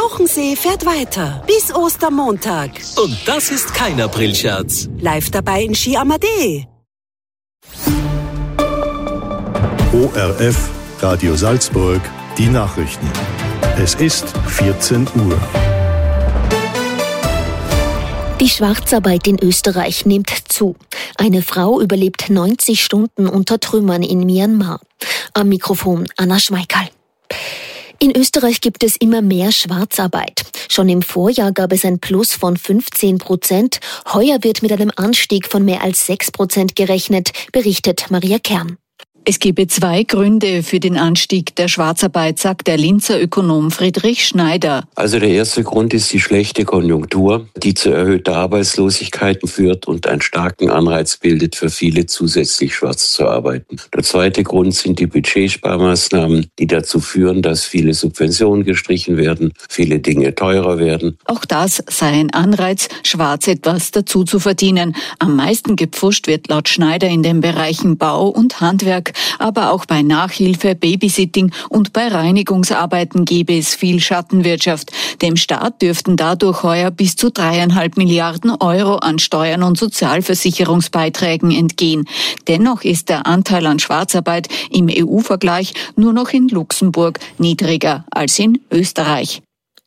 Tauchensee fährt weiter bis Ostermontag. Und das ist kein Aprilscherz. Live dabei in Ski Amadee. ORF, Radio Salzburg, die Nachrichten. Es ist 14 Uhr. Die Schwarzarbeit in Österreich nimmt zu. Eine Frau überlebt 90 Stunden unter Trümmern in Myanmar. Am Mikrofon Anna Schmeickerl. In Österreich gibt es immer mehr Schwarzarbeit. Schon im Vorjahr gab es ein Plus von 15%. Heuer wird mit einem Anstieg von mehr als 6% gerechnet, berichtet Maria Kern. Es gebe zwei Gründe für den Anstieg der Schwarzarbeit, sagt der Linzer Ökonom Friedrich Schneider. Also der erste Grund ist die schlechte Konjunktur, die zu erhöhter Arbeitslosigkeit führt und einen starken Anreiz bildet, für viele zusätzlich schwarz zu arbeiten. Der zweite Grund sind die Budgetsparmaßnahmen, die dazu führen, dass viele Subventionen gestrichen werden, viele Dinge teurer werden. Auch das sei ein Anreiz, schwarz etwas dazu zu verdienen. Am meisten gepfuscht wird laut Schneider in den Bereichen Bau und Handwerk. Aber auch bei Nachhilfe, Babysitting und bei Reinigungsarbeiten gebe es viel Schattenwirtschaft. Dem Staat dürften dadurch heuer bis zu 3,5 Milliarden Euro an Steuern und Sozialversicherungsbeiträgen entgehen. Dennoch ist der Anteil an Schwarzarbeit im EU-Vergleich nur noch in Luxemburg niedriger als in Österreich.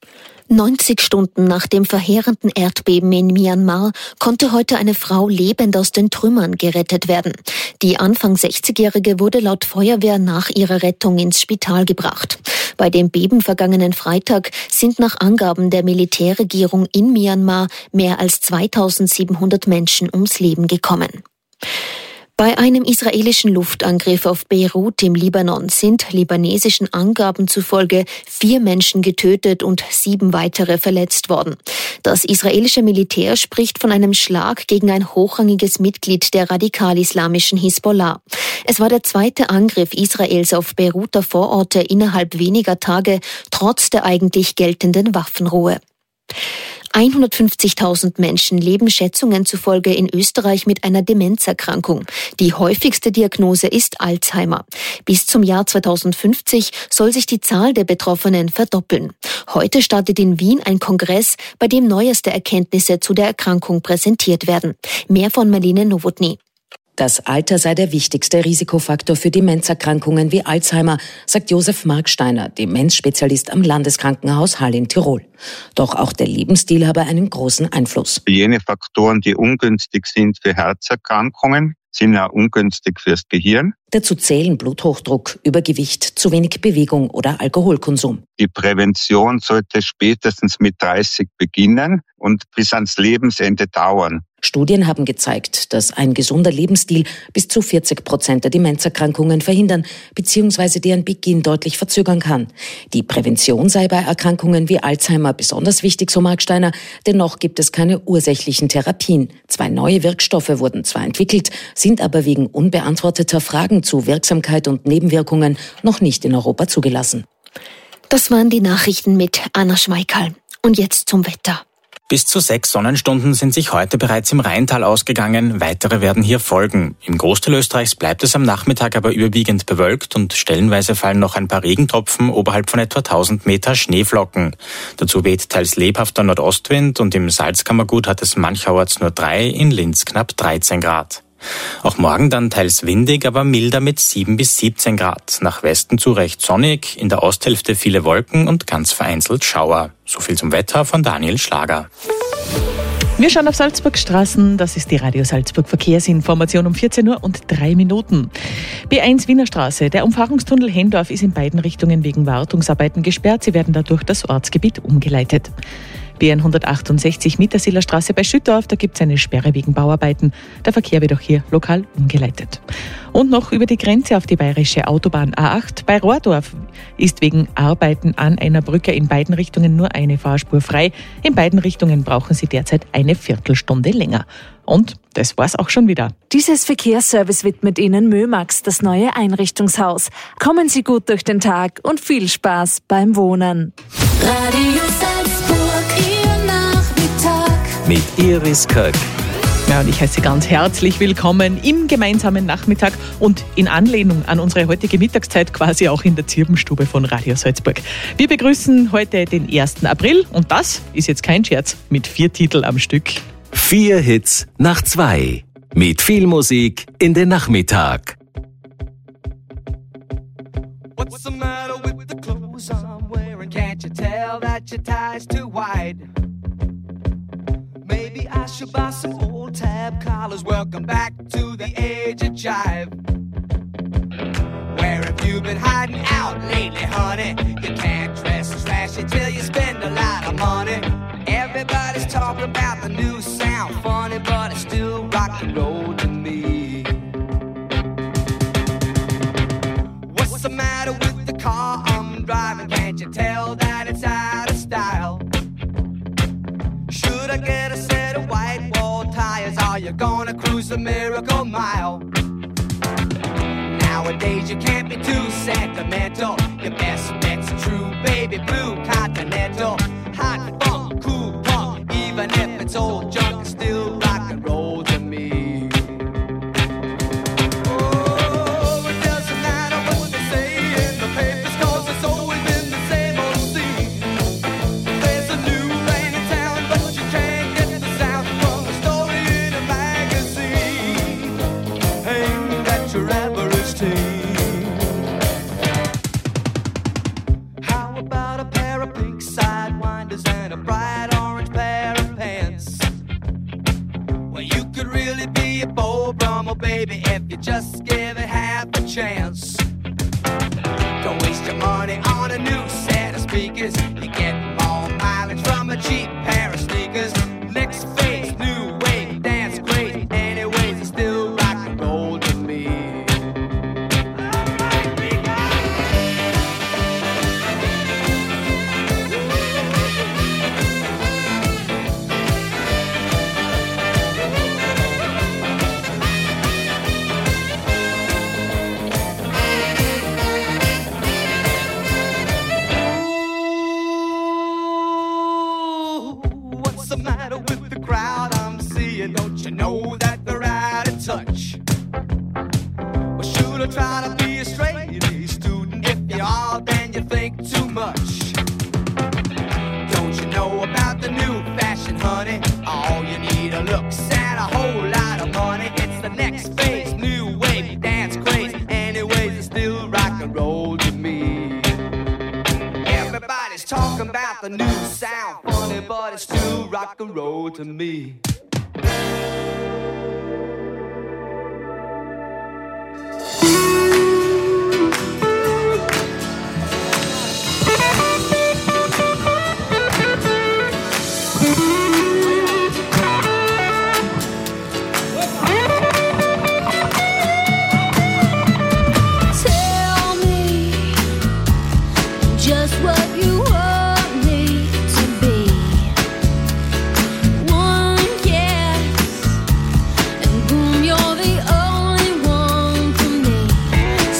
90 Stunden nach dem verheerenden Erdbeben in Myanmar konnte heute eine Frau lebend aus den Trümmern gerettet werden. Die Anfang 60-Jährige wurde laut Feuerwehr nach ihrer Rettung ins Spital gebracht. Bei dem Beben vergangenen Freitag sind nach Angaben der Militärregierung in Myanmar mehr als 2700 Menschen ums Leben gekommen. Bei einem israelischen Luftangriff auf Beirut im Libanon sind libanesischen Angaben zufolge 4 Menschen getötet und 7 weitere verletzt worden. Das israelische Militär spricht von einem Schlag gegen ein hochrangiges Mitglied der radikal-islamischen Hisbollah. Es war der zweite Angriff Israels auf Beiruter Vororte innerhalb weniger Tage, trotz der eigentlich geltenden Waffenruhe. 150.000 Menschen leben Schätzungen zufolge in Österreich mit einer Demenzerkrankung. Die häufigste Diagnose ist Alzheimer. Bis zum Jahr 2050 soll sich die Zahl der Betroffenen verdoppeln. Heute startet in Wien ein Kongress, bei dem neueste Erkenntnisse zu der Erkrankung präsentiert werden. Mehr von Marlene Nowotny. Das Alter sei der wichtigste Risikofaktor für Demenzerkrankungen wie Alzheimer, sagt Josef Marksteiner, Demenzspezialist am Landeskrankenhaus Hall in Tirol. Doch auch der Lebensstil habe einen großen Einfluss. Jene Faktoren, die ungünstig sind für Herzerkrankungen, sind auch ungünstig fürs Gehirn. Dazu zählen Bluthochdruck, Übergewicht, zu wenig Bewegung oder Alkoholkonsum. Die Prävention sollte spätestens mit 30 beginnen und bis ans Lebensende dauern. Studien haben gezeigt, dass ein gesunder Lebensstil bis zu 40% der Demenzerkrankungen verhindern bzw. deren Beginn deutlich verzögern kann. Die Prävention sei bei Erkrankungen wie Alzheimer besonders wichtig, so Marksteiner, denn noch gibt es keine ursächlichen Therapien. 2 neue Wirkstoffe wurden zwar entwickelt, sind aber wegen unbeantworteter Fragen zu Wirksamkeit und Nebenwirkungen noch nicht in Europa zugelassen. Das waren die Nachrichten mit Anna Schmeickerl. Und jetzt zum Wetter. Bis zu 6 Sonnenstunden sind sich heute bereits im Rheintal ausgegangen. Weitere werden hier folgen. Im Großteil Österreichs bleibt es am Nachmittag aber überwiegend bewölkt und stellenweise fallen noch ein paar Regentropfen oberhalb von etwa 1000 Meter Schneeflocken. Dazu weht teils lebhafter Nordostwind und im Salzkammergut hat es mancherorts nur 3, in Linz knapp 13 Grad. Auch morgen dann teils windig, aber milder mit 7 bis 17 Grad. Nach Westen zu recht sonnig, in der Osthälfte viele Wolken und ganz vereinzelt Schauer. So viel zum Wetter von Daniel Schlager. Wir schauen auf Salzburg Straßen. Das ist die Radio Salzburg Verkehrsinformation um 14 Uhr und 3 Minuten. B1 Wiener Straße. Der Umfahrungstunnel Hendorf ist in beiden Richtungen wegen Wartungsarbeiten gesperrt. Sie werden dadurch das Ortsgebiet umgeleitet. B168 Mittersiler Straße bei Schüttorf, da gibt es eine Sperre wegen Bauarbeiten. Der Verkehr wird auch hier lokal umgeleitet. Und noch über die Grenze auf die bayerische Autobahn A8. Bei Rohrdorf ist wegen Arbeiten an einer Brücke in beiden Richtungen nur eine Fahrspur frei. In beiden Richtungen brauchen Sie derzeit eine Viertelstunde länger. Und das war's auch schon wieder. Dieses Verkehrsservice widmet Ihnen Mömax, das neue Einrichtungshaus. Kommen Sie gut durch den Tag und viel Spaß beim Wohnen. Radio Salzburg, Ihr Nachmittag. Mit Iris Köck. Ja, Ja, und ich heiße Sie ganz herzlich willkommen im gemeinsamen Nachmittag und in Anlehnung an unsere heutige Mittagszeit quasi auch in der Zirbenstube von Radio Salzburg. Wir begrüßen heute den 1. April und das ist jetzt kein Scherz mit 4 Titeln am Stück. 4 Hits nach 2. Mit viel Musik in den Nachmittag. What's the matter with the clothes I'm wearing? Can't you tell that your tie's too wide? Maybe I should buy some old tab collars. Welcome back to the age of jive. Where have you been hiding out lately, honey? You can't dress as flashy till you spend a lot of money. Everybody's talking about the new sound, funny, but it's still rock and roll to me. What's the matter with the car I'm driving? Can't you tell that it's out of style? Should I get a set of white wall tires? Are you gonna cruise the Miracle Mile? Nowadays you can't be too sentimental. Your best bet's a true baby blue Continental. Hot funk, cool punk, even if it's old junk, it's still rock and roll to me. Oh, it doesn't matter what they say in the papers, 'cause it's always been the same old scene. There's a new thing in town, but you can't get the sound from a story in a magazine aimed at your average teen. How about a pair of pink sidewinders and a bright orange pair of pants? Well, you could really be a Beau Brummel, baby, if you just give it half a chance. Don't waste your money on a new set of speakers. You get more mileage from a cheap pair of sneakers. Next phase, new wave, dance great. Anyways, it's still rock and roll to me. What's the matter with the crowd I'm seeing? Don't you know that they're out of touch? Well, should I try to be a straight A student? If you are, then you think too much. Don't you know about the new fashion, honey? All you need are looks and a whole lot of money. It's the next phase, new wave, dance craze. Anyways, it's still rock and roll to me. Everybody's talking about the new sound, funny, but it's still rock and roll to me. Tell me just what you want me to be. One guess, and boom, you're the only one for me.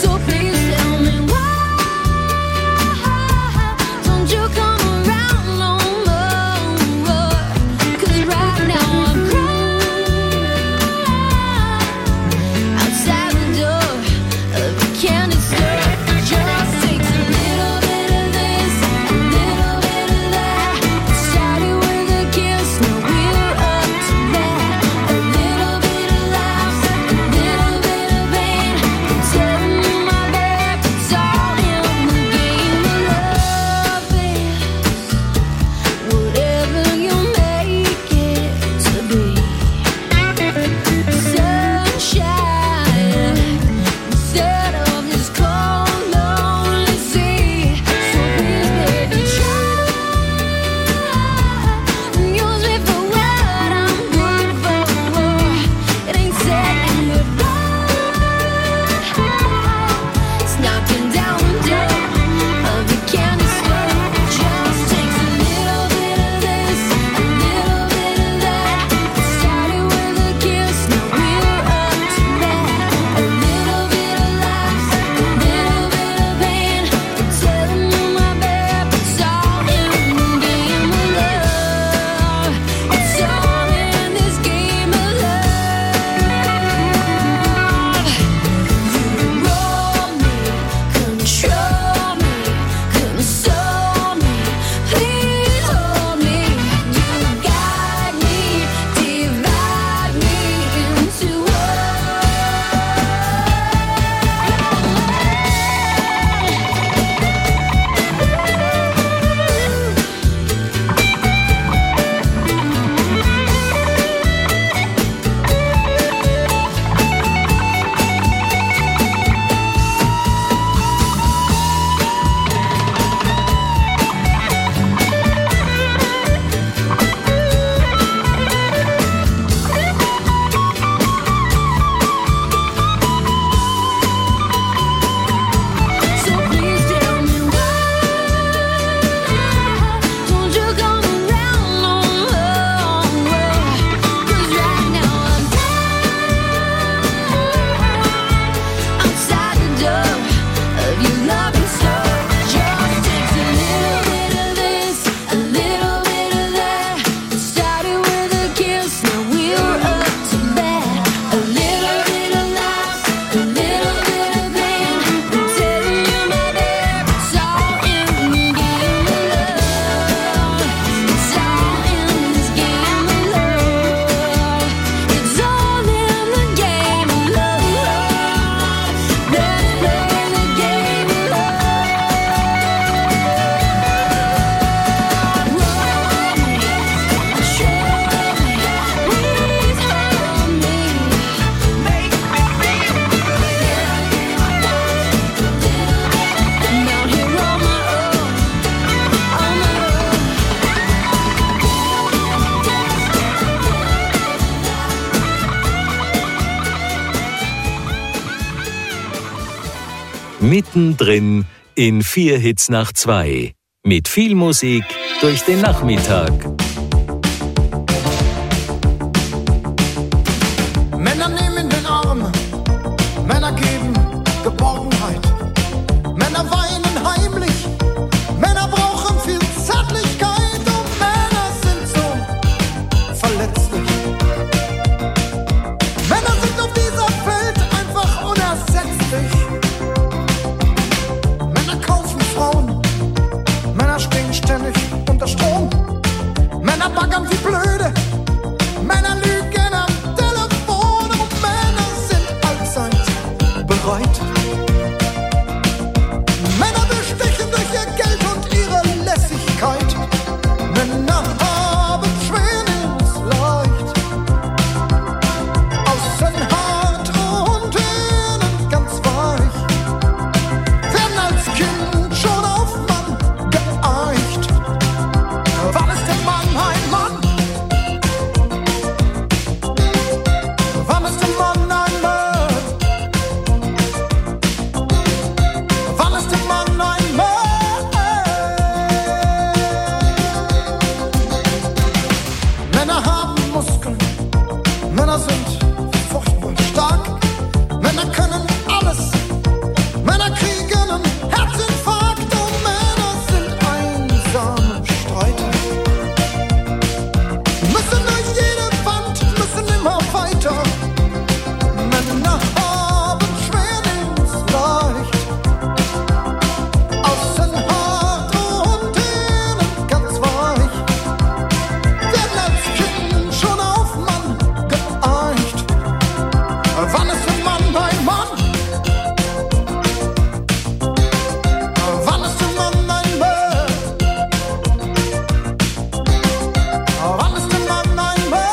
Mittendrin in 4 Hits nach 2. Mit viel Musik durch den Nachmittag. Männer nehmen den Arm, Männer geben Geborgenheit, Männer weinen heimlich, Männer brauchen viel Zärtlichkeit und Männer sind so verletzlich. Männer sind auf dieser Welt einfach unersetzlich. Männer kaufen Frauen, Männer stehen ständig unter Strom, Männer baggern wie blöde, Männer lügen am Telefon und Männer sind allzeit bereit. Männer bestechen durch ihr Geld und ihre Lässigkeit. Männer haben schwer, nehmen's leicht. Außen hart und innen ganz weich. Werden als Kind schon auf Mann geeicht. Wann ist der Mann ein Mann? Wann ist der Mann ein Mann? Wann ist der Mann ein Mann? Männer haben Muskeln, Männer sind furchtbar stark, Männer können alles, Männer kriegen einen Herzinfarkt und Männer sind einsame Streiter. Müssen durch jede Wand, müssen immer weiter. Männer haben schwer, nehmen's leicht. Außen hart und innen ganz weich. Werden als Kind schon auf Mann geeicht. Wann ist der Mann ein Mann? Wann ist der Mann ein Mann? Wann ist der Mann ein Mann?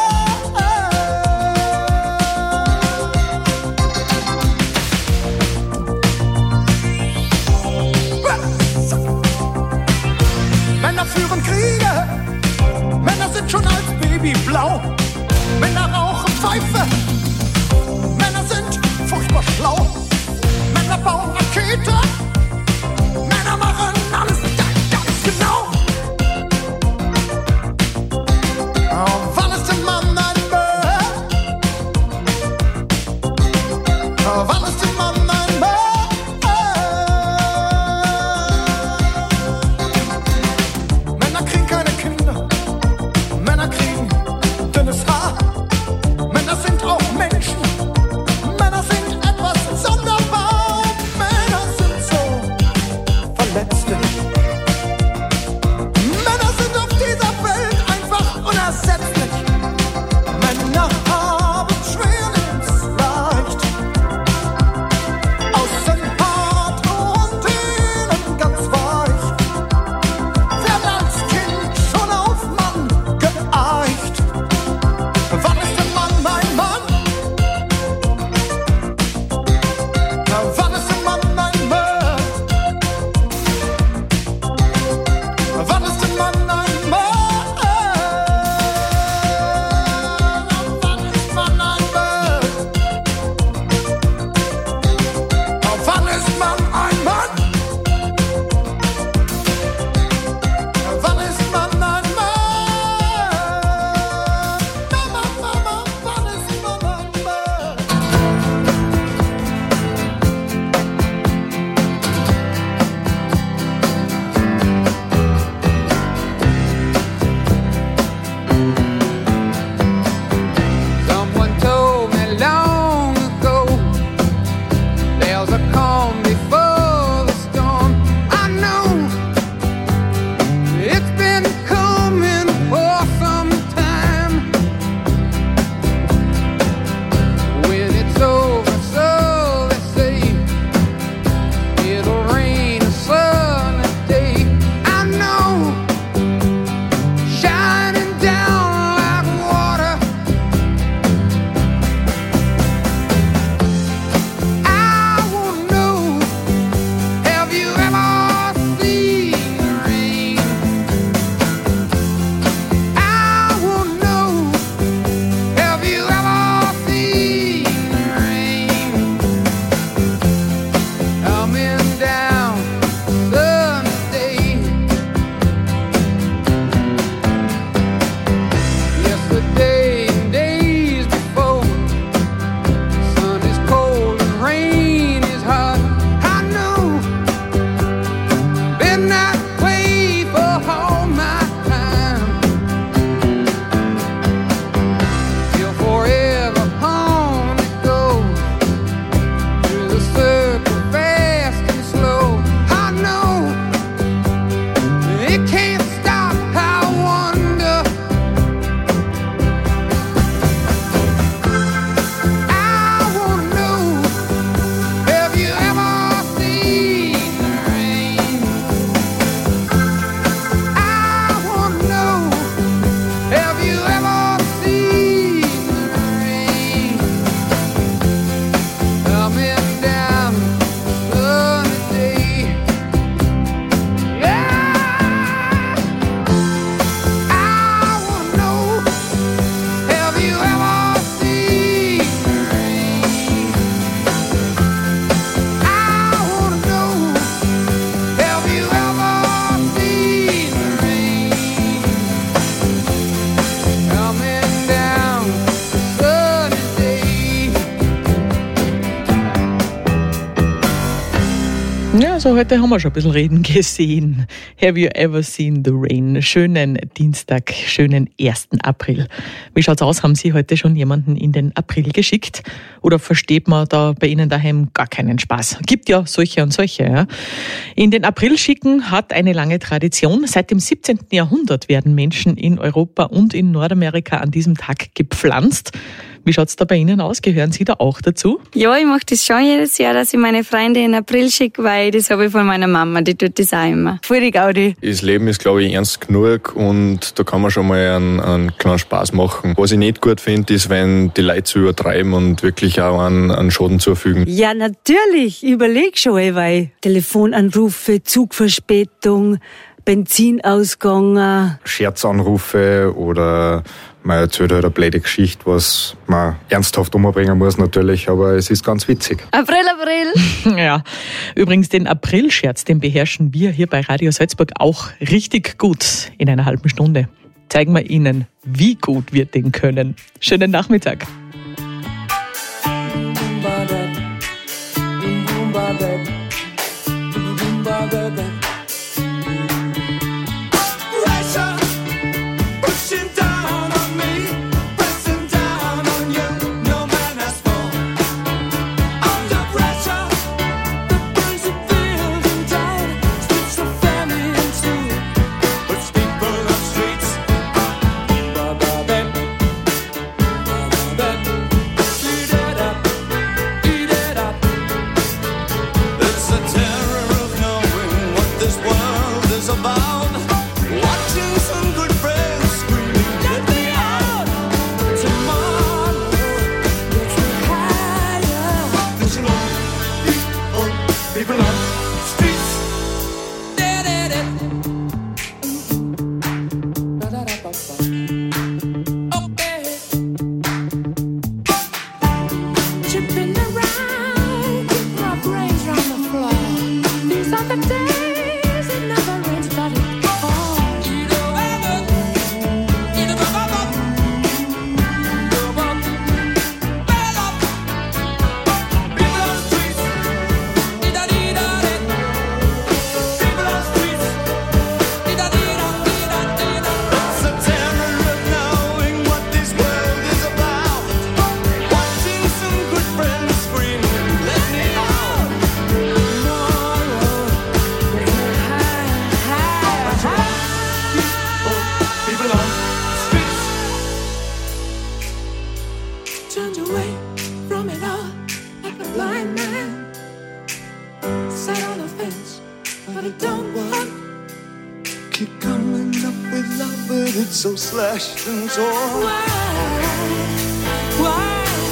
Männer führen Kriege, Männer sind schon als Baby blau, Männer rauchen Pfeife, Männer sind furchtbar schlau, Männer bauen Rakete, Männer machen alles ganz genau. Wann ist der Mann ein Mann? Wann ist der Mann ein Mann? Männer kriegen keine Kinder, Männer kriegen dünnes Haar, Männer sind auch Menschen, Männer sind etwas sonderbar, Männer Ja, so heute haben wir schon ein bisschen Reden gesehen. Have you ever seen the rain? Schönen Dienstag, schönen 1. April. Wie schaut's aus? Haben Sie heute schon jemanden in den April geschickt? Oder versteht man da bei Ihnen daheim gar keinen Spaß? Gibt ja solche und solche. Ja. In den April schicken hat eine lange Tradition. Seit dem 17. Jahrhundert werden Menschen in Europa und in Nordamerika an diesem Tag gepflanzt. Wie schaut's da bei Ihnen aus? Gehören Sie da auch dazu? Ja, ich mache das schon jedes Jahr, dass ich meine Freunde in April schicke, weil das habe ich von meiner Mama, die tut das auch immer. Voll die Gaudi. Das Leben ist, glaube ich, ernst genug und da kann man schon mal einen kleinen Spaß machen. Was ich nicht gut finde, ist, wenn die Leute zu übertreiben und wirklich auch einen Schaden zufügen. Ja, natürlich. Ich überlege schon, weil Telefonanrufe, Zugverspätung, Benzinausgang, Scherzanrufe oder man erzählt halt eine blöde Geschichte, was man ernsthaft umbringen muss natürlich, aber es ist ganz witzig. April, April! Ja, übrigens den April-Scherz, den beherrschen wir hier bei Radio Salzburg auch richtig gut in einer halben Stunde. Zeigen wir Ihnen, wie gut wir den können. Schönen Nachmittag. So slashed and torn. Why?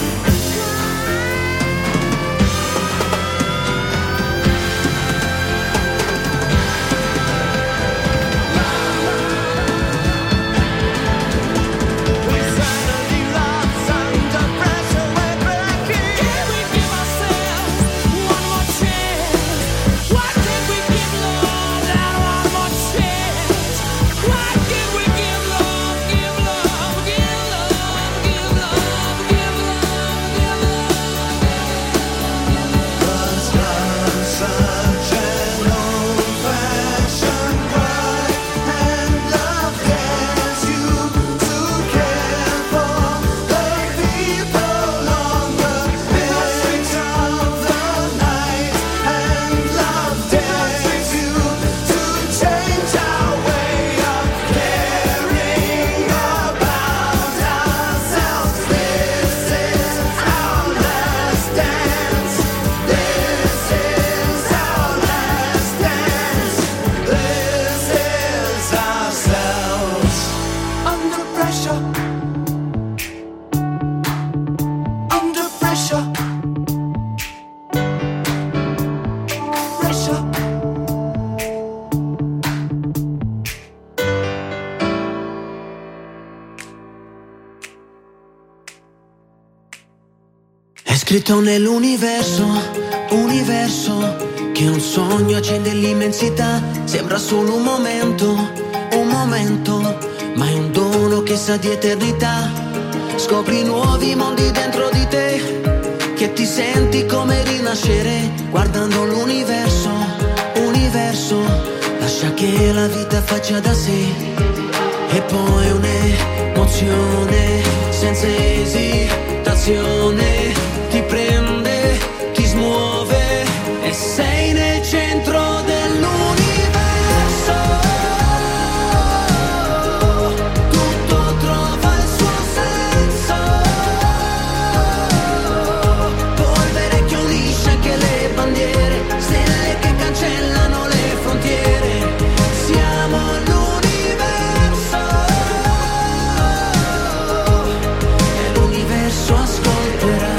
È scritto nell'universo, universo, che un sogno accende l'immensità. Sembra solo un momento, ma è un dono che sa di eternità. Scopri nuovi mondi dentro di te, che ti senti come rinascere, guardando l'universo. faccia da sé e poi un'emozione senza esitazione ti prende, ti smuove e sei nel centro dell'universo. Tutto trova il suo senso, polvere che unisce anche le bandiere, stelle che cancellano le frontiere. Siamo l'universo e l'universo ascolterà.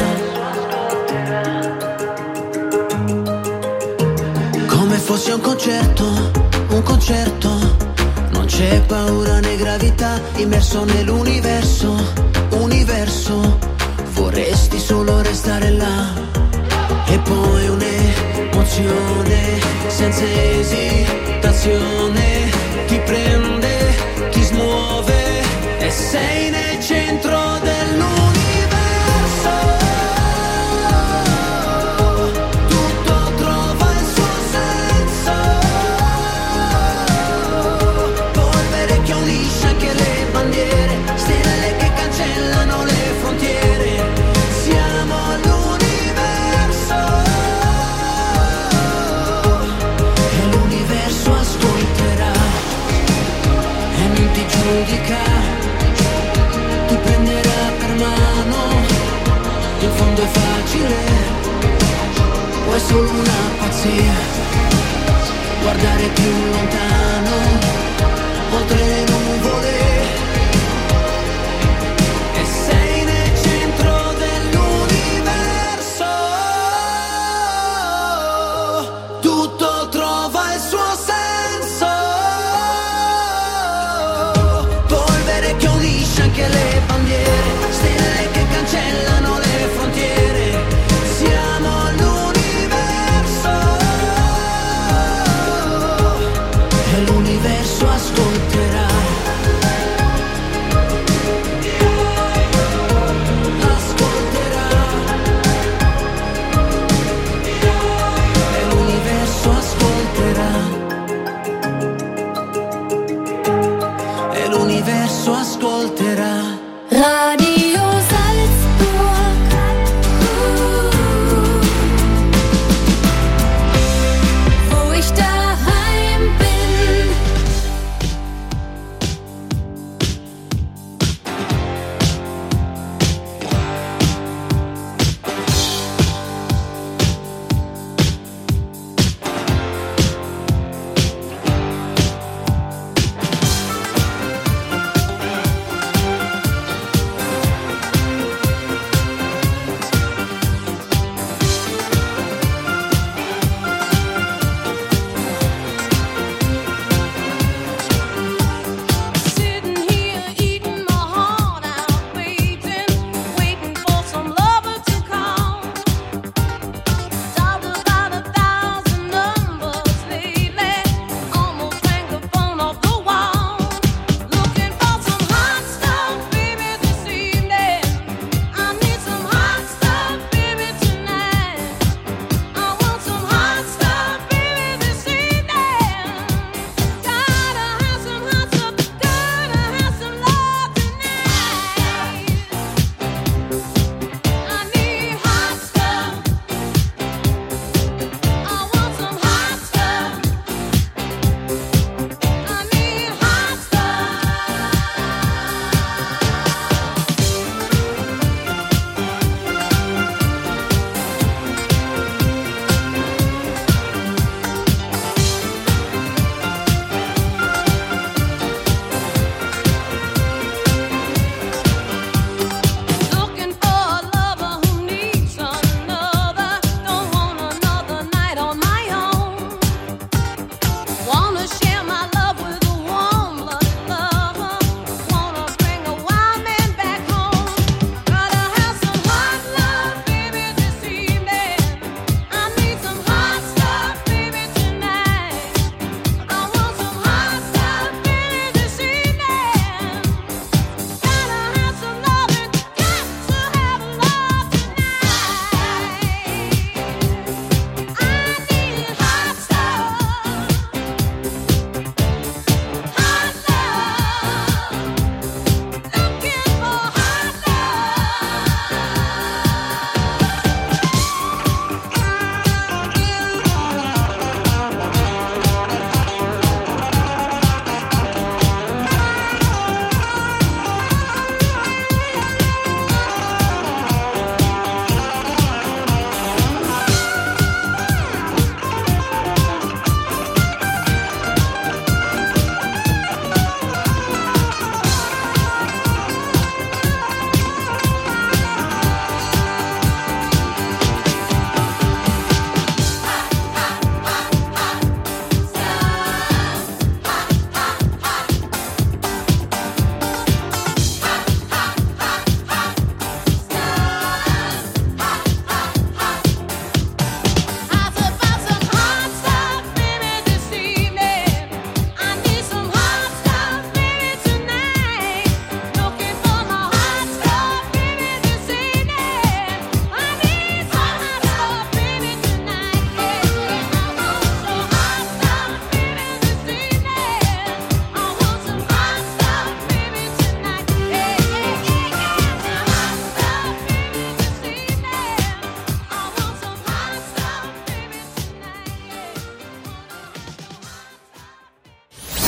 Come fosse un concerto, non c'è paura né gravità, immerso nell'universo, universo, vorresti solo restare là. E poi un'emozione senza esitazione ti prende, ti smuove e sei nel centro dell'universo. Tutto trova il suo senso, polvere che unisce anche le bandiere, stelle che cancellano le frontiere. Siamo l'universo e l'universo ascolterà e non ti giudica, ti prenderà per mano. In fondo è facile, o è solo una pazzia, guardare più lontano, oltre le nuvole. E sei nel centro dell'universo, tutto trova il suo senso, polvere che unisce anche le bandiere, stelle che cancellano le frontiere. Siamo l'universo e l'universo ascolterà. Ascolterà e l'universo ascolterà e l'universo ascolterà. Radio Salzburg, wo ich daheim bin.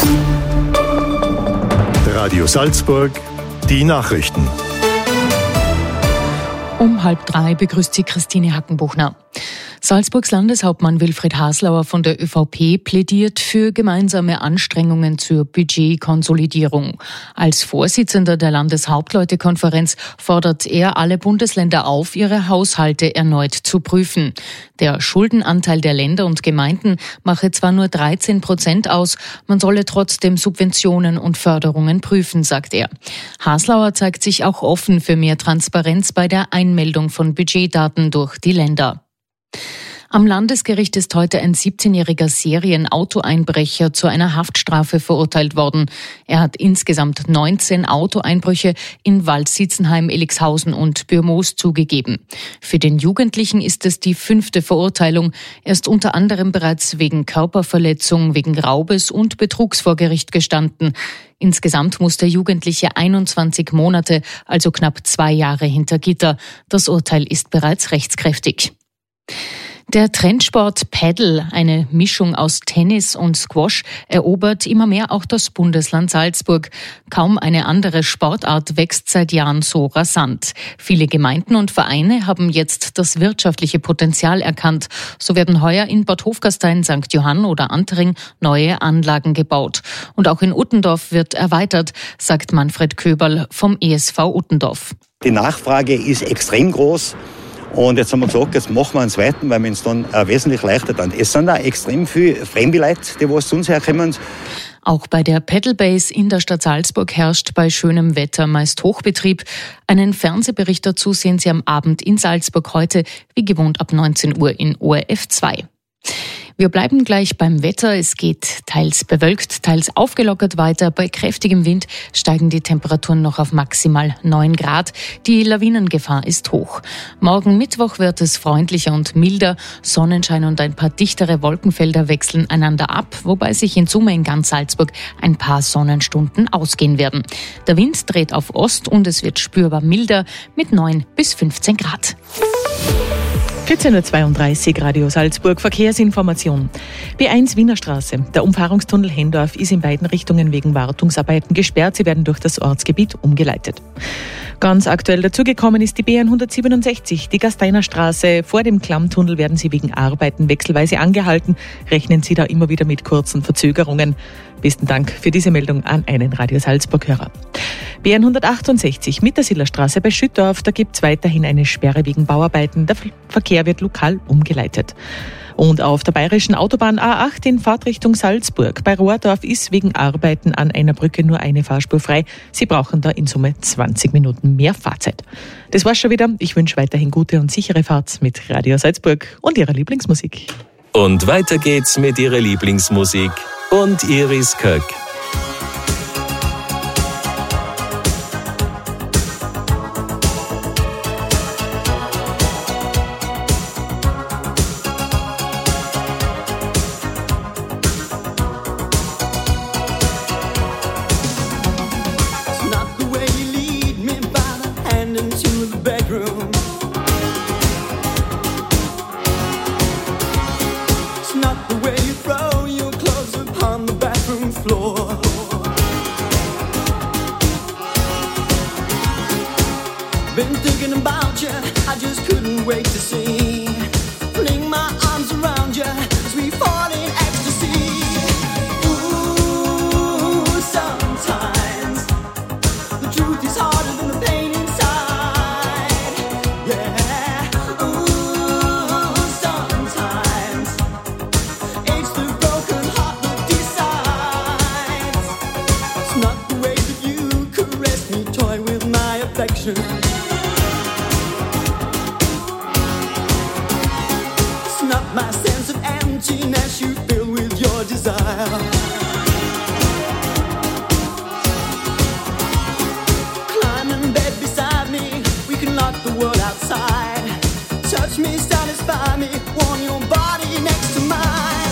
Radio Salzburg, die Nachrichten. Um 2:30 begrüßt sie Christine Hackenbuchner. Salzburgs Landeshauptmann Wilfried Haslauer von der ÖVP plädiert für gemeinsame Anstrengungen zur Budgetkonsolidierung. Als Vorsitzender der Landeshauptleutekonferenz fordert er alle Bundesländer auf, ihre Haushalte erneut zu prüfen. Der Schuldenanteil der Länder und Gemeinden mache zwar nur 13% aus, man solle trotzdem Subventionen und Förderungen prüfen, sagt er. Haslauer zeigt sich auch offen für mehr Transparenz bei der Einmeldung von Budgetdaten durch die Länder. Am Landesgericht ist heute ein 17-jähriger Serienautoeinbrecher zu einer Haftstrafe verurteilt worden. Er hat insgesamt 19 Autoeinbrüche in Waldsitzenheim, Elixhausen und Bürmoos zugegeben. Für den Jugendlichen ist es die 5. Verurteilung. Er ist unter anderem bereits wegen Körperverletzung, wegen Raubes und Betrugs vor Gericht gestanden. Insgesamt muss der Jugendliche 21 Monate, also knapp 2 Jahre hinter Gitter. Das Urteil ist bereits rechtskräftig. Der Trendsport Paddle, eine Mischung aus Tennis und Squash, erobert immer mehr auch das Bundesland Salzburg. Kaum eine andere Sportart wächst seit Jahren so rasant. Viele Gemeinden und Vereine haben jetzt das wirtschaftliche Potenzial erkannt. So werden heuer in Bad Hofgastein, St. Johann oder Antering neue Anlagen gebaut. Und auch in Uttendorf wird erweitert, sagt Manfred Köberl vom ESV Uttendorf. Die Nachfrage ist extrem groß. Und jetzt haben wir gesagt, jetzt machen wir einen zweiten, weil wir uns dann wesentlich leichter tun. Es sind auch extrem viele fremde Leute, die zu uns herkommen. Auch bei der Paddlebase in der Stadt Salzburg herrscht bei schönem Wetter meist Hochbetrieb. Einen Fernsehbericht dazu sehen Sie am Abend in Salzburg heute, wie gewohnt ab 19 Uhr in ORF 2. Wir bleiben gleich beim Wetter. Es geht teils bewölkt, teils aufgelockert weiter. Bei kräftigem Wind steigen die Temperaturen noch auf maximal 9 Grad. Die Lawinengefahr ist hoch. Morgen Mittwoch wird es freundlicher und milder. Sonnenschein und ein paar dichtere Wolkenfelder wechseln einander ab, wobei sich in Summe in ganz Salzburg ein paar Sonnenstunden ausgehen werden. Der Wind dreht auf Ost und es wird spürbar milder mit 9 bis 15 Grad. 14.32 Uhr, Radio Salzburg, Verkehrsinformation. B1 Wiener Straße. Der Umfahrungstunnel Hendorf ist in beiden Richtungen wegen Wartungsarbeiten gesperrt. Sie werden durch das Ortsgebiet umgeleitet. Ganz aktuell dazugekommen ist die B167, die Gasteiner Straße. Vor dem Klammtunnel werden Sie wegen Arbeiten wechselweise angehalten. Rechnen Sie da immer wieder mit kurzen Verzögerungen. Besten Dank für diese Meldung an einen Radio Salzburg-Hörer. B168 Mittersillerstraße bei Schüttorf, da gibt es weiterhin eine Sperre wegen Bauarbeiten. Der Verkehr wird lokal umgeleitet. Und auf der bayerischen Autobahn A8 in Fahrtrichtung Salzburg bei Rohrdorf ist wegen Arbeiten an einer Brücke nur eine Fahrspur frei. Sie brauchen da in Summe 20 Minuten mehr Fahrzeit. Das war's schon wieder. Ich wünsche weiterhin gute und sichere Fahrt mit Radio Salzburg und Ihrer Lieblingsmusik. Und weiter geht's mit Ihrer Lieblingsmusik und Iris Köck. Been thinking about you, I just couldn't wait to see. Fling my arms around you as we fall in ecstasy. Ooh, sometimes the truth is harder than the pain inside. Yeah. Ooh, sometimes it's the broken heart that decides. It's not the way that you caress me, toy with my affection. My sense of emptiness you fill with your desire. Climb in bed beside me, we can lock the world outside. Touch me, satisfy me, warm your body next to mine.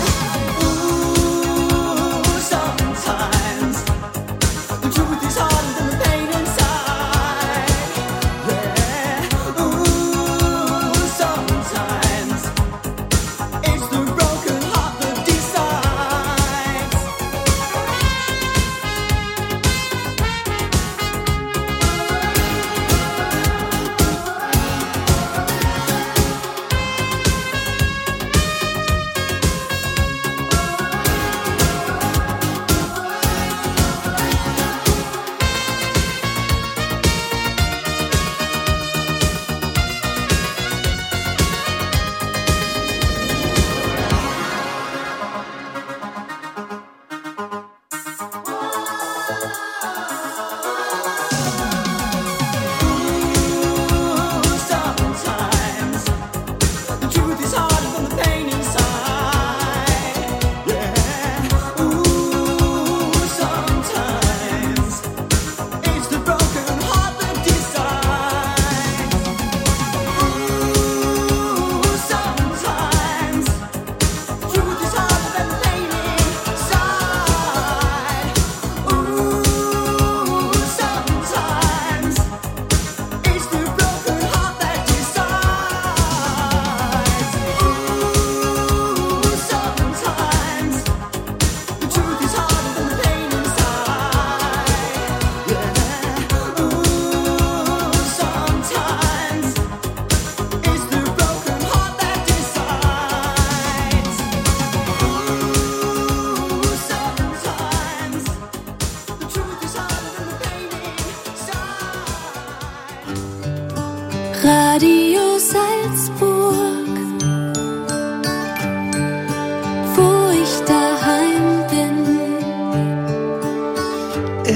Ooh, sometimes the truth is harder than the pain inside. Yeah, ooh, sometimes it's the broken heart that decides.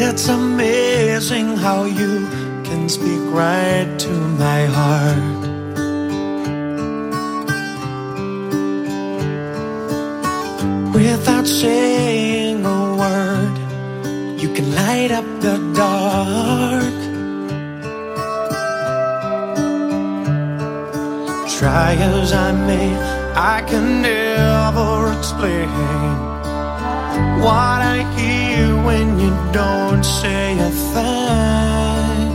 It's amazing how you can speak right to my heart. Without saying a word, you can light up the dark. Try as I may, I can never explain what I hear when you don't say a thing.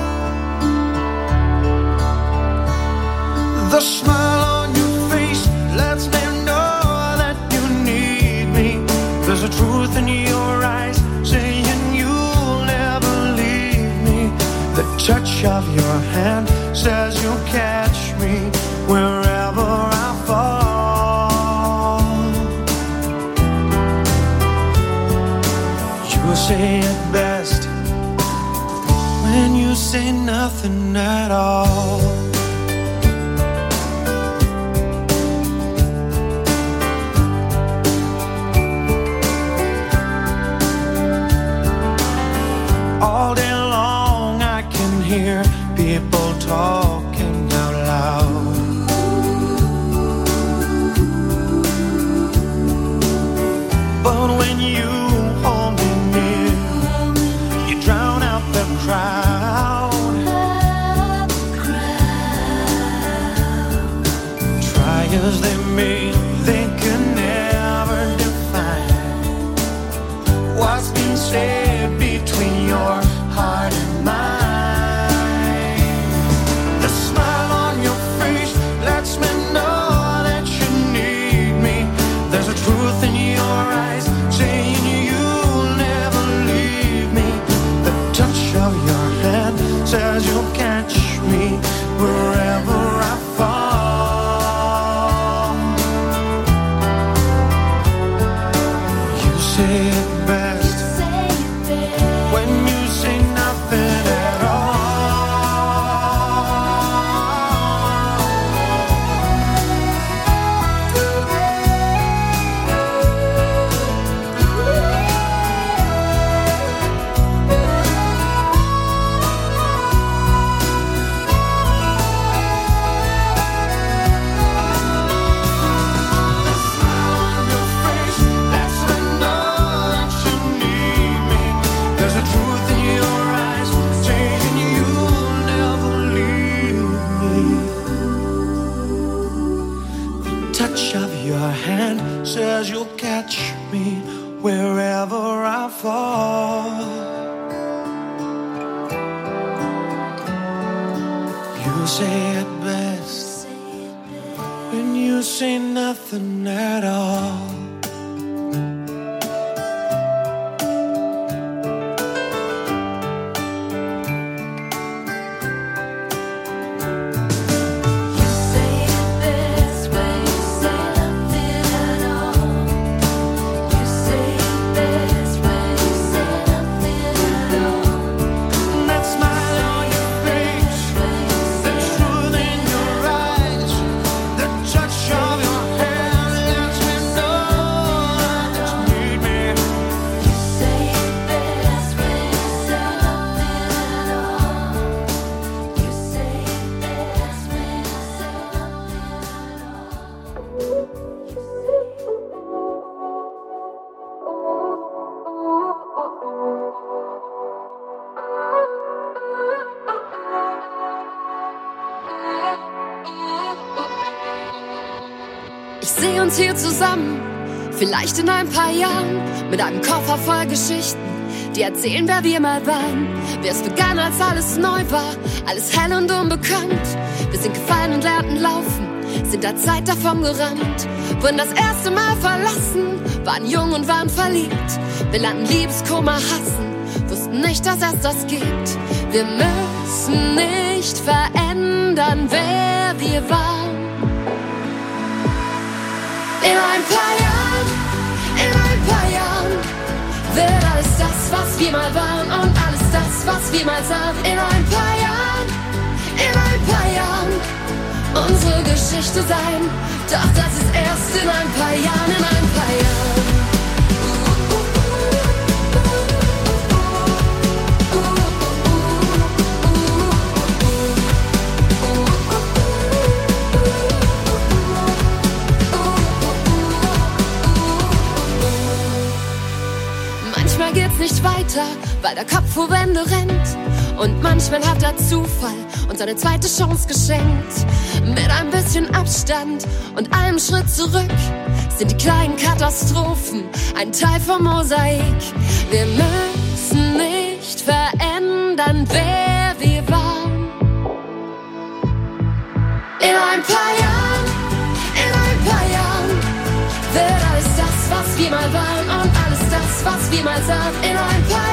The smile on your face lets me know that you need me. There's a truth in your eyes saying you'll never leave me. The touch of your hand says you'll catch me wherever I fall. You say it best when you say nothing at all. All day long I can hear people talking out loud. But when you hold me near, you drown out the crowd. Try as they may, they can never define what's been said between your heart and mine. The smile on your face lets me know that you need me. There's a truth in your eyes saying you'll never leave me. The touch of your hand says you'll catch me wherever I fall. You say it best when you say nothing at all. Says you'll catch me wherever I fall. You say it best when you say nothing at all. Ich sehe uns hier zusammen, vielleicht in ein paar Jahren, mit einem Koffer voll Geschichten, die erzählen, wer wir mal waren. Wie es begann, als alles neu war, alles hell und unbekannt. Wir sind gefallen und lernten laufen, sind der Zeit davon gerannt. Wurden das erste Mal verlassen, waren jung und waren verliebt. Wir lernten Liebeskummer hassen, wussten nicht, dass es das gibt. Wir müssen nicht verändern, wer wir waren. In ein paar Jahren wird alles das, was wir mal waren und alles das, was wir mal sahen. In ein paar Jahren unsere Geschichte sein. Doch das ist erst in ein paar Jahren, in ein paar Jahren. geht's nicht weiter, weil der Kopf vor Wände rennt. Und manchmal hat der Zufall uns eine zweite Chance geschenkt. Mit ein bisschen Abstand und einem Schritt zurück sind die kleinen Katastrophen ein Teil vom Mosaik. Wir müssen nicht verändern, wer wir waren. In ein paar Jahren wird alles das, was wir mal waren, und alles das, was wir mal sahen. In ein paar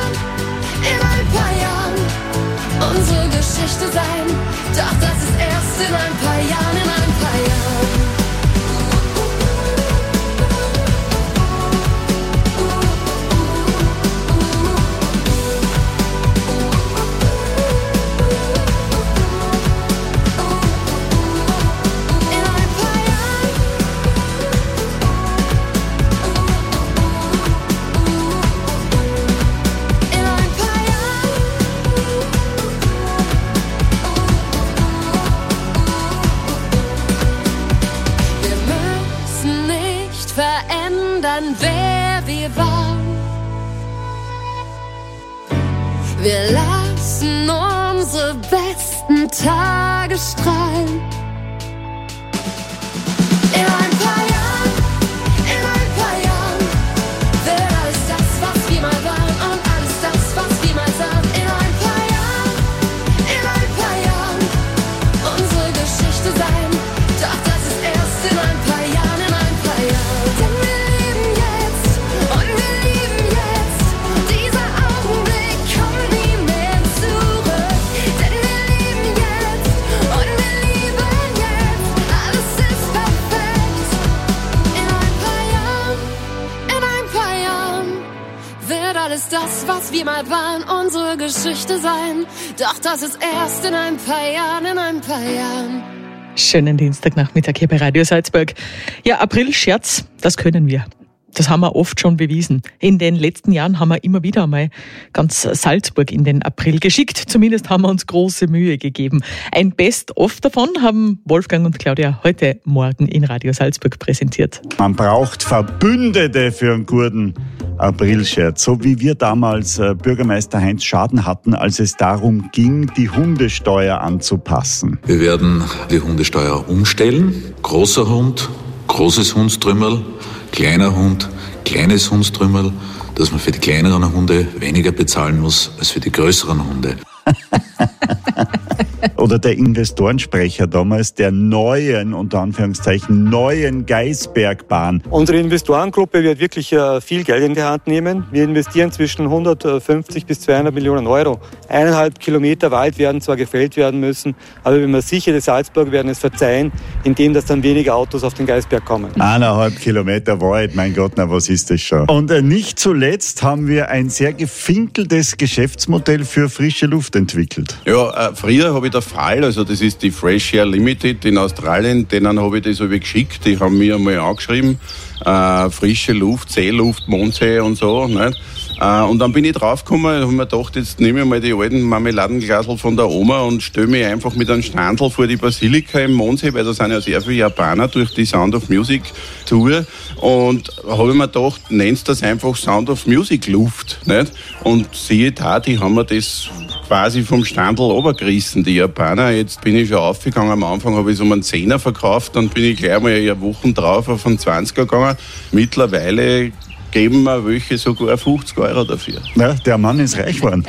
Jahren unsere Geschichte sein. Doch das ist erst in ein paar Jahren, in ein paar Jahren. Wer wir waren. Wir lassen unsere besten Tage strahlen. In ein paar Jahren wird alles das, was wir mal waren, und alles das, was wir mal sahen. In ein paar Jahren unsere Geschichte sein. Doch das ist erst in ein paar Jahren, in ein paar Jahren. Denn wir leben jetzt und wir lieben jetzt. Dieser Augenblick kommt nie mehr zurück. Denn wir leben jetzt und wir lieben jetzt. Alles ist perfekt. In ein paar Jahren wird alles das, was wir mal waren, unsere Geschichte sein. Doch das ist erst in ein paar Jahren, in ein paar Jahren. Schönen Dienstagnachmittag hier bei Radio Salzburg. Ja, April-Scherz, das können wir. Das haben wir oft schon bewiesen. In den letzten Jahren haben wir immer wieder einmal ganz Salzburg in den April geschickt. Zumindest haben wir uns große Mühe gegeben. Ein Best-of davon haben Wolfgang und Claudia heute Morgen in Radio Salzburg präsentiert. Man braucht Verbündete für einen guten Aprilscherz. So wie wir damals Bürgermeister Heinz Schaden hatten, als es darum ging, die Hundesteuer anzupassen. Wir werden die Hundesteuer umstellen. Großer Hund, großes Hundstrümmerl, kleiner Hund, kleines Hundstrümmerl, dass man für die kleineren Hunde weniger bezahlen muss als für die größeren Hunde. Oder der Investorensprecher damals der neuen, unter Anführungszeichen, neuen Geisbergbahn. Unsere Investorengruppe wird wirklich viel Geld in die Hand nehmen. Wir investieren zwischen 150 bis 200 Millionen Euro. 1,5 Kilometer Wald werden zwar gefällt werden müssen, aber ich bin mir sicher, die Salzburger werden es verzeihen, indem dass dann weniger Autos auf den Geisberg kommen. 1,5 Kilometer Wald, mein Gott, na was ist das schon? Und nicht zuletzt haben wir ein sehr gefinkeltes Geschäftsmodell für frische Luft entwickelt. Ja, früher habe ich der Fall, also das ist die Fresh Air Limited in Australien, denen habe ich das geschickt, die haben mir einmal angeschrieben, frische Luft, Seeluft, Mondsee und so, nicht? Und dann bin ich draufgekommen und habe mir gedacht, jetzt nehme ich mal die alten Marmeladenglasel von der Oma und stelle mich einfach mit einem Standel vor die Basilika im Mondsee, weil da sind ja sehr viele Japaner durch die Sound of Music Tour, und habe ich mir gedacht, nennst das einfach Sound of Music Luft, nicht? Und siehe da, die haben mir das quasi vom Standel runtergerissen, die Japaner. Jetzt bin ich schon aufgegangen, am Anfang habe ich es um einen 10er verkauft, dann bin ich gleich mal eine Woche drauf auf einen 20er gegangen. Mittlerweile geben wir welche sogar 50 Euro dafür. Ja, der Mann ist reich geworden.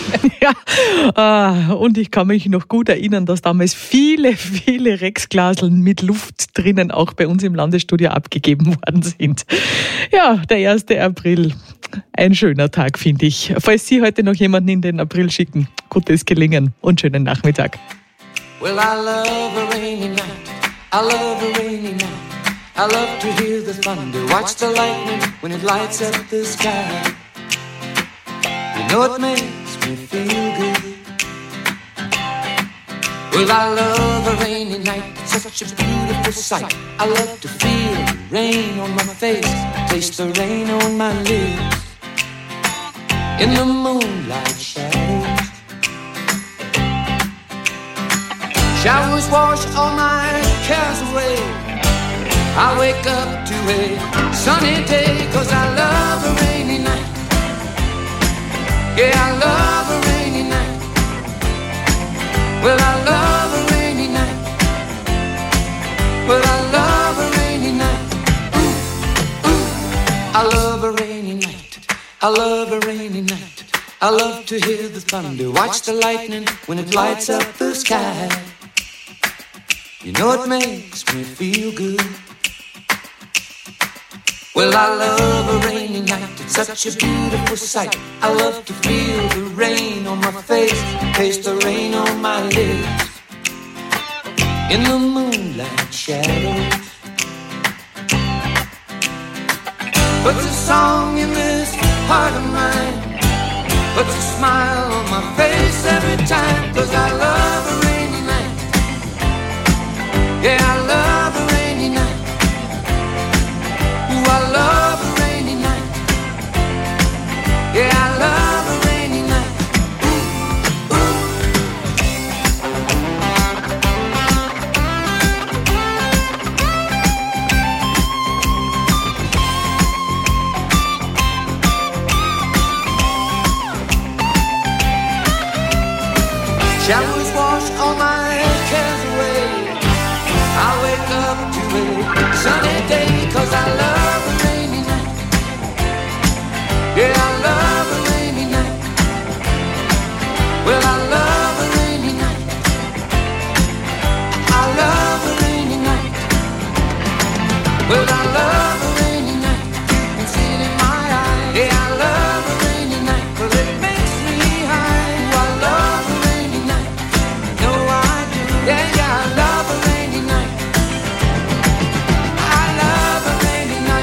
Ja, und ich kann mich noch gut erinnern, dass damals viele Rexglaseln mit Luft drinnen auch bei uns im Landesstudio abgegeben worden sind. Ja, der 1. April. Ein schöner Tag, finde ich. Falls Sie heute noch jemanden in den April schicken, gutes Gelingen und schönen Nachmittag. Well, I love a rainy night. I love a rainy night. I love to hear the thunder, watch the lightning when it lights up the sky. You know it makes me feel good. Well, I love a rainy night, it's such a beautiful sight. I love to feel the rain on my face, taste the rain on my lips. In the moonlight shadows, showers wash all my cares away. I wake up to a sunny day, 'cause I love a rainy night. Yeah, I love a rainy night. Well, I love a rainy night. Well, I love a rainy night. Ooh, ooh. I love a rainy night. I love a rainy night. I love to hear the thunder, watch the lightning when it lights up the sky. You know it makes me feel good. Well, I love a rainy night, it's such a beautiful sight. I love to feel the rain on my face, taste the rain on my lips. In the moonlight shadows, puts a song in this heart of mine, puts a smile on my face every time, 'cause I love a rainy night. Yeah, I love a rainy night. Ooh, I love a rainy night. Yeah, I love a rainy night. Ooh, ooh. Showers wash all my cares away. I wake up to a sunny day, 'cause I love a rainy night. Yeah, I love a rainy night. Well, I love a rainy night. I love a rainy night. Well, I love a rainy night. You can see it in my eyes. Yeah, I love a rainy night, 'cause it makes me high. Ooh, I love a rainy night. No, I do. Yeah, yeah, I love a rainy night. I love a rainy night.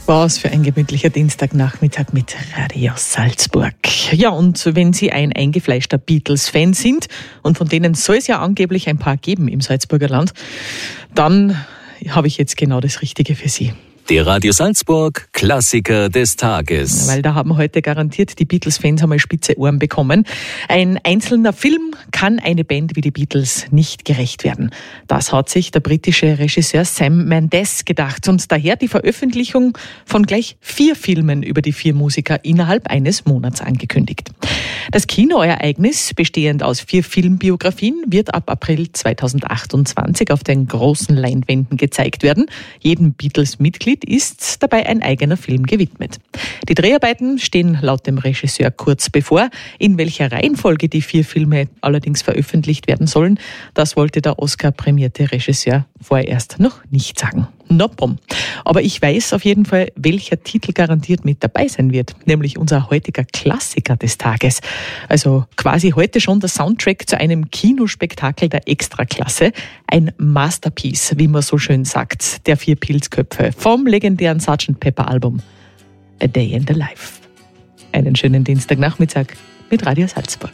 Was für ein gemütlicher Dienstagnachmittag mit Radio Salzburg. Ja, und wenn Sie ein eingefleischter Beatles-Fan sind, und von denen soll es ja angeblich ein paar geben im Salzburger Land, dann habe ich jetzt genau das Richtige für Sie. Der Radio Salzburg Klassiker des Tages. Weil da haben heute garantiert die Beatles-Fans einmal spitze Ohren bekommen. Ein einzelner Film kann eine Band wie die Beatles nicht gerecht werden. Das hat sich der britische Regisseur Sam Mendes gedacht und daher die Veröffentlichung von gleich 4 Filmen über die 4 Musiker innerhalb eines Monats angekündigt. Das Kinoereignis, bestehend aus 4 Filmbiografien, wird ab April 2028 auf den großen Leinwänden gezeigt werden. Jedem Beatles-Mitglied ist dabei ein eigener Film gewidmet. Die Dreharbeiten stehen laut dem Regisseur kurz bevor. In welcher Reihenfolge die 4 Filme allerdings veröffentlicht werden sollen, das wollte der Oscar-prämierte Regisseur vorerst noch nicht sagen. Aber ich weiß auf jeden Fall, welcher Titel garantiert mit dabei sein wird, nämlich unser heutiger Klassiker des Tages. Also quasi heute schon der Soundtrack zu einem Kinospektakel der Extraklasse. Ein Masterpiece, wie man so schön sagt, der 4 Pilzköpfe vom legendären Sgt. Pepper Album A Day in the Life. Einen schönen Dienstagnachmittag mit Radio Salzburg.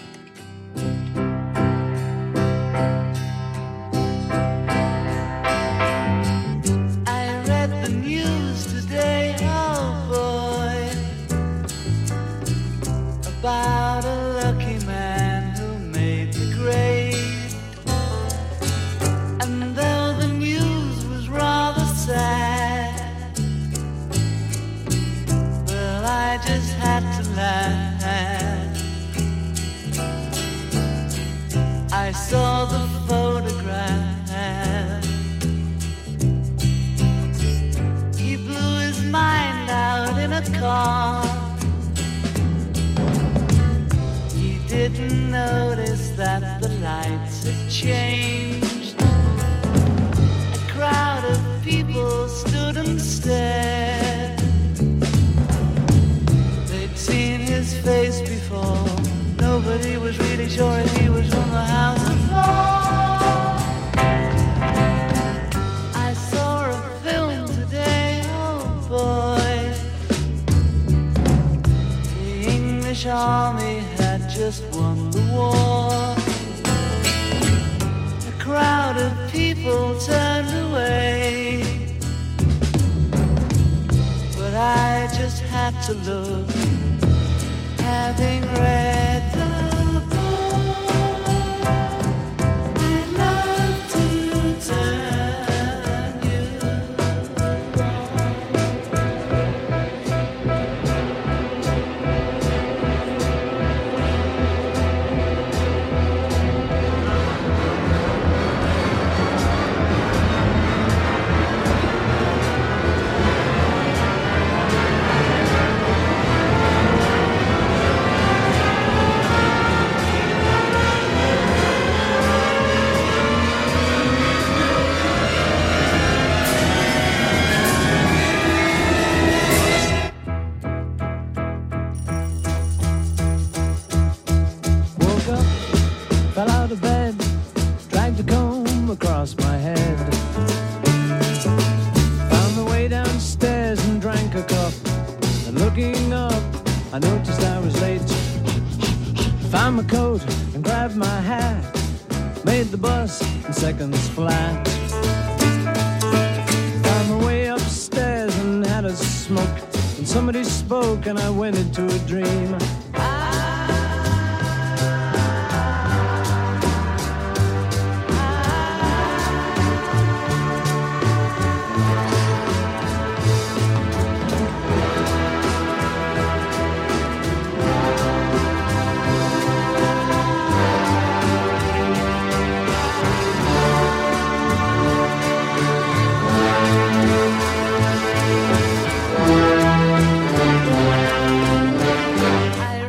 About a lucky man who made the grade. And though the news was rather sad, well, I just had to laugh. I saw the photograph. He blew his mind out in a car. Didn't notice that the lights had changed. A crowd of people stood and stared. They'd seen his face before. Nobody was really sure if he was from the House of Lords. I saw a film today, oh boy. The English army just won the war. A crowd of people turned away, but I just had to look, having read the book. I'd love to turn you I noticed I was late. Found my coat and grabbed my hat. Made the bus in seconds flat. Found my way upstairs and had a smoke. And somebody spoke and I went into a dream. I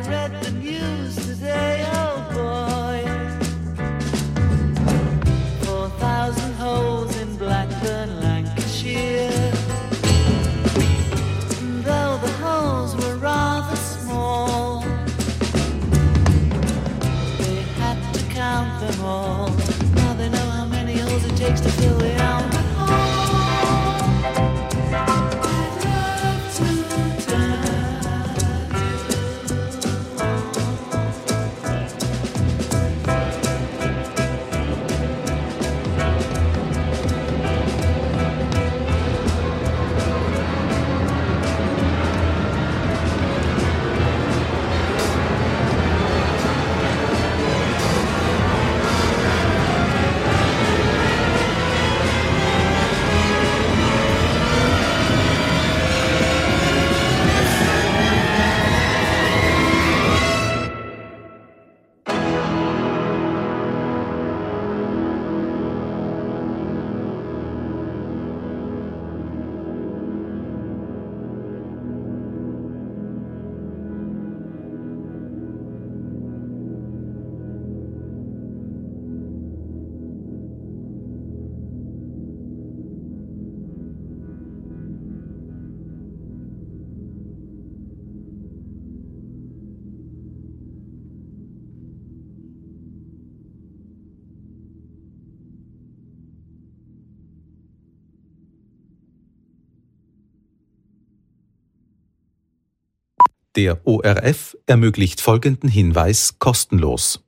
Der ORF ermöglicht folgenden Hinweis kostenlos.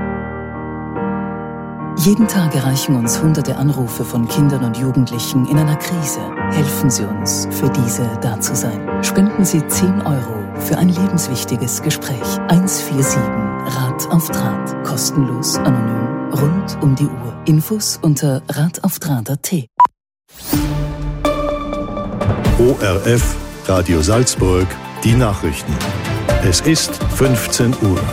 Jeden Tag erreichen uns hunderte Anrufe von Kindern und Jugendlichen in einer Krise. Helfen Sie uns, für diese da zu sein. Spenden Sie 10 € für ein lebenswichtiges Gespräch. 147 Rat auf Draht. Kostenlos, anonym, rund um die Uhr. Infos unter rataufdraht.at. ORF, Radio Salzburg, die Nachrichten. Es ist 15 Uhr.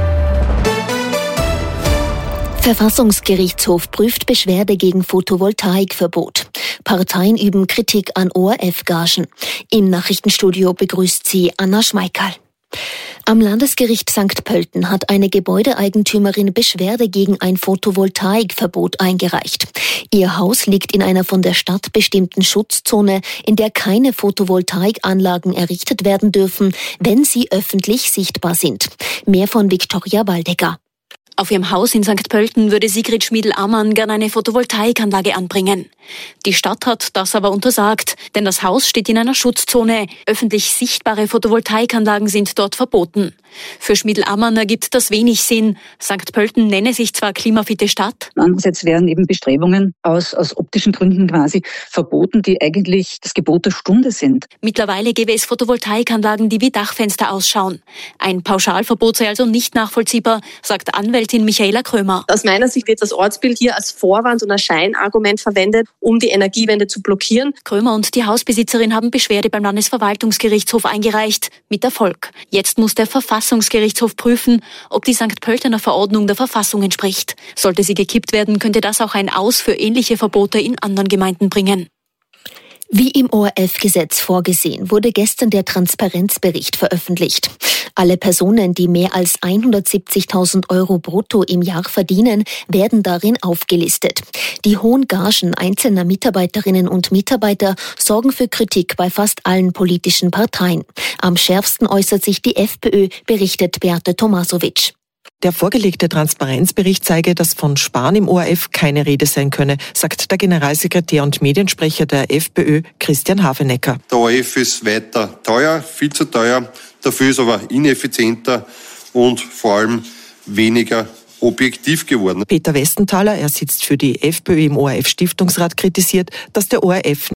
Verfassungsgerichtshof prüft Beschwerde gegen Photovoltaikverbot. Parteien üben Kritik an ORF-Gagen. Im Nachrichtenstudio begrüßt sie Anna Schmeickerl. Am Landesgericht St. Pölten hat eine Gebäudeeigentümerin Beschwerde gegen ein Photovoltaikverbot eingereicht. Ihr Haus liegt in einer von der Stadt bestimmten Schutzzone, in der keine Photovoltaikanlagen errichtet werden dürfen, wenn sie öffentlich sichtbar sind. Mehr von Viktoria Waldecker. Auf ihrem Haus in St. Pölten würde Sigrid Schmiedl-Ammann gerne eine Photovoltaikanlage anbringen. Die Stadt hat das aber untersagt, denn das Haus steht in einer Schutzzone. Öffentlich sichtbare Photovoltaikanlagen sind dort verboten. Für Schmiedl-Ammann ergibt das wenig Sinn. St. Pölten nenne sich zwar klimafitte Stadt. Andererseits werden eben Bestrebungen aus optischen Gründen quasi verboten, die eigentlich das Gebot der Stunde sind. Mittlerweile gäbe es Photovoltaikanlagen, die wie Dachfenster ausschauen. Ein Pauschalverbot sei also nicht nachvollziehbar, sagt Anwältin Michaela Krömer. Aus meiner Sicht wird das Ortsbild hier als Vorwand und als Scheinargument verwendet, um die Energiewende zu blockieren. Krömer und die Hausbesitzerin haben Beschwerde beim Landesverwaltungsgerichtshof eingereicht. Mit Erfolg. Jetzt muss der Verfassungsgerichtshof prüfen, ob die St. Pöltener Verordnung der Verfassung entspricht. Sollte sie gekippt werden, könnte das auch ein Aus für ähnliche Verbote in anderen Gemeinden bringen. Wie im ORF-Gesetz vorgesehen, wurde gestern der Transparenzbericht veröffentlicht. Alle Personen, die mehr als 170.000 € brutto im Jahr verdienen, werden darin aufgelistet. Die hohen Gagen einzelner Mitarbeiterinnen und Mitarbeiter sorgen für Kritik bei fast allen politischen Parteien. Am schärfsten äußert sich die FPÖ, berichtet Beate Tomasovic. Der vorgelegte Transparenzbericht zeige, dass von Sparen im ORF keine Rede sein könne, sagt der Generalsekretär und Mediensprecher der FPÖ, Christian Havenecker. Der ORF ist weiter teuer, viel zu teuer, dafür ist aber ineffizienter und vor allem weniger objektiv geworden. Peter Westenthaler, er sitzt für die FPÖ im ORF-Stiftungsrat, kritisiert, dass der ORF